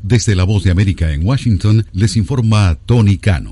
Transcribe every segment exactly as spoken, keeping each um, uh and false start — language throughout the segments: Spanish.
Desde La Voz de América en Washington, les informa Tony Cano.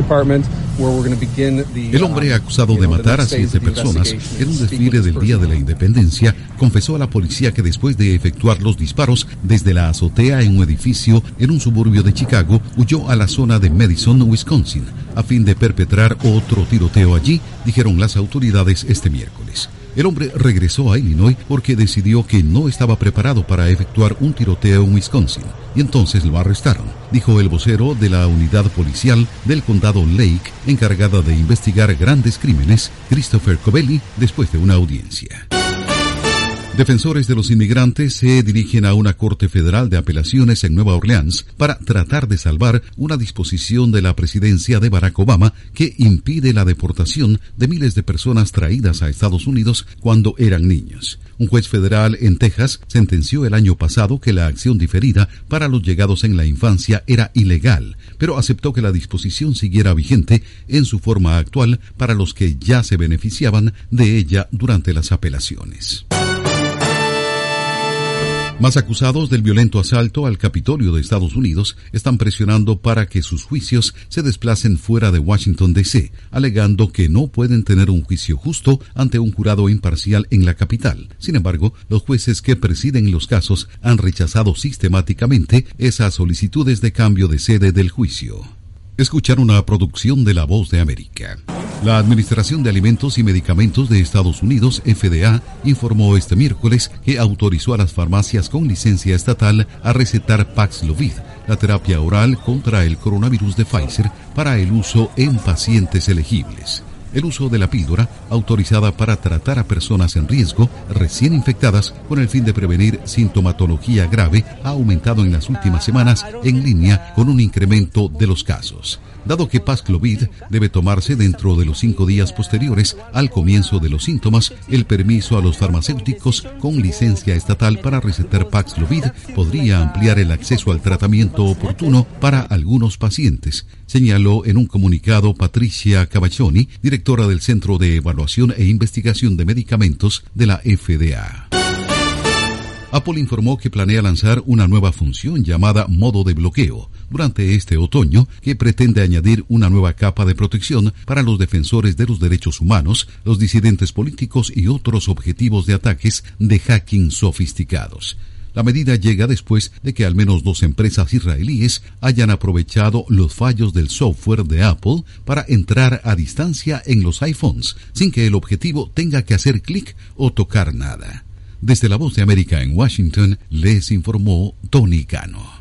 El hombre acusado de matar a siete personas en un desfile del Día de la Independencia confesó a la policía que después de efectuar los disparos desde la azotea en un edificio en un suburbio de Chicago, huyó a la zona de Madison, Wisconsin, a fin de perpetrar otro tiroteo allí, dijeron las autoridades este miércoles. El hombre regresó a Illinois porque decidió que no estaba preparado para efectuar un tiroteo en Wisconsin, y entonces lo arrestaron, dijo el vocero de la unidad policial del condado Lake, encargada de investigar grandes crímenes, Christopher Covelli, después de una audiencia. Defensores de los inmigrantes se dirigen a una corte federal de apelaciones en Nueva Orleans para tratar de salvar una disposición de la presidencia de Barack Obama que impide la deportación de miles de personas traídas a Estados Unidos cuando eran niños. Un juez federal en Texas sentenció el año pasado que la acción diferida para los llegados en la infancia era ilegal, pero aceptó que la disposición siguiera vigente en su forma actual para los que ya se beneficiaban de ella durante las apelaciones. Más acusados del violento asalto al Capitolio de Estados Unidos están presionando para que sus juicios se desplacen fuera de Washington, D C, alegando que no pueden tener un juicio justo ante un jurado imparcial en la capital. Sin embargo, los jueces que presiden los casos han rechazado sistemáticamente esas solicitudes de cambio de sede del juicio. Escuchar una producción de La Voz de América. La Administración de Alimentos y Medicamentos de Estados Unidos, F D A, informó este miércoles que autorizó a las farmacias con licencia estatal a recetar Paxlovid, la terapia oral contra el coronavirus de Pfizer, para el uso en pacientes elegibles. El uso de la píldora, autorizada para tratar a personas en riesgo recién infectadas con el fin de prevenir sintomatología grave, ha aumentado en las últimas semanas en línea con un incremento de los casos. Dado que Paxlovid debe tomarse dentro de los cinco días posteriores al comienzo de los síntomas, el permiso a los farmacéuticos con licencia estatal para recetar Paxlovid podría ampliar el acceso al tratamiento oportuno para algunos pacientes, señaló en un comunicado Patricia Cavaccioni, directora del Centro de Evaluación e Investigación de Medicamentos de la F D A. Apple informó que planea lanzar una nueva función llamada modo de bloqueo durante este otoño que pretende añadir una nueva capa de protección para los defensores de los derechos humanos, los disidentes políticos y otros objetivos de ataques de hacking sofisticados. La medida llega después de que al menos dos empresas israelíes hayan aprovechado los fallos del software de Apple para entrar a distancia en los iPhones, sin que el objetivo tenga que hacer clic o tocar nada. Desde La Voz de América en Washington, les informó Tony Cano.